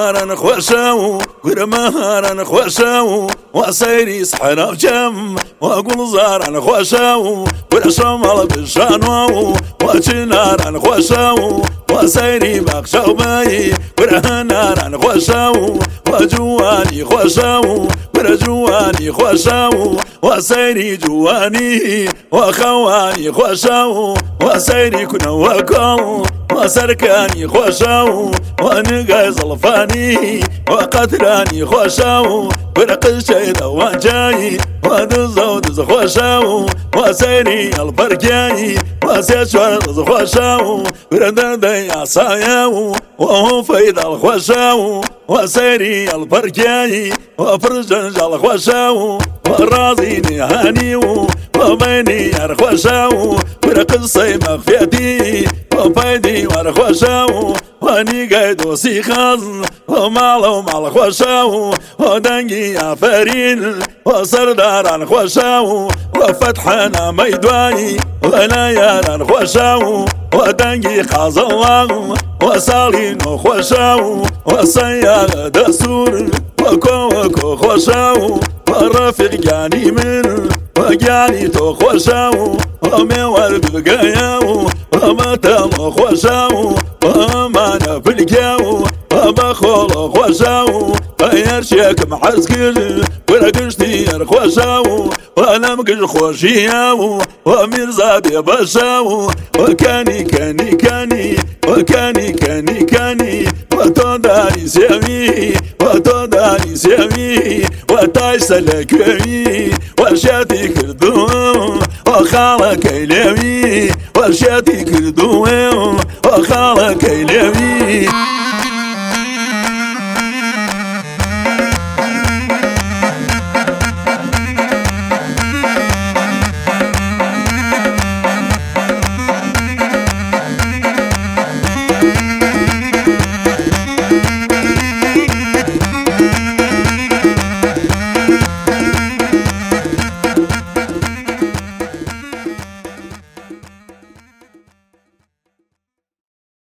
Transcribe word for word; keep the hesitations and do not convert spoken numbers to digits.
مهارا خوشاو ور مهارا خوشاو وسيري سحنا وجم وقول زارا خوشاو ور شمال بالشانو وشنارا خوشاو وسيري بخشاو باي ور هنارا خوشاو وجواني خوشاو ور جواني خوشاو وسيري جواني وخواني خوشاو وسيري كنا وكل وسركاني خوشاو ونقاز الفاني وقتلاني خوشاو ورق الشيد وانجاي ودزو دز خوشاو وسيري البركاي وسيشور دز خوشاو ورددي عصاياو وهو فيد الخوشاو وسيري البركاي وفرجنج الخوشاو ورازيني هانيو وبيني الخوشاو ورق الصيم مخفيتي وفايدي ورخوشاو واني قايد وسيخاز ومالو مال خوشاو ودنقي عفارين وسردار خوشاو وفتحنا ميدواي وليالا خوشاو ودنقي خاز الله وصالين خوشاو وصياد دسور وكو وكو خوشاو ورفق جاني من وجاني تو خوشاو وميوال بقاياو ومتام خوشاو ومانا في الجاو وبخول خوشاو ويرشيك محسكر ورقشتي خوشاو وانا مقش خوشياو ومرزابي بشاو وكاني كاني كاني وكاني كاني كاني وتوداني سيامي وتوداني سيامي وتاي سلكوي وشاتي كردوم وخالك يلوي وشاتي كردوم وخالك يلوي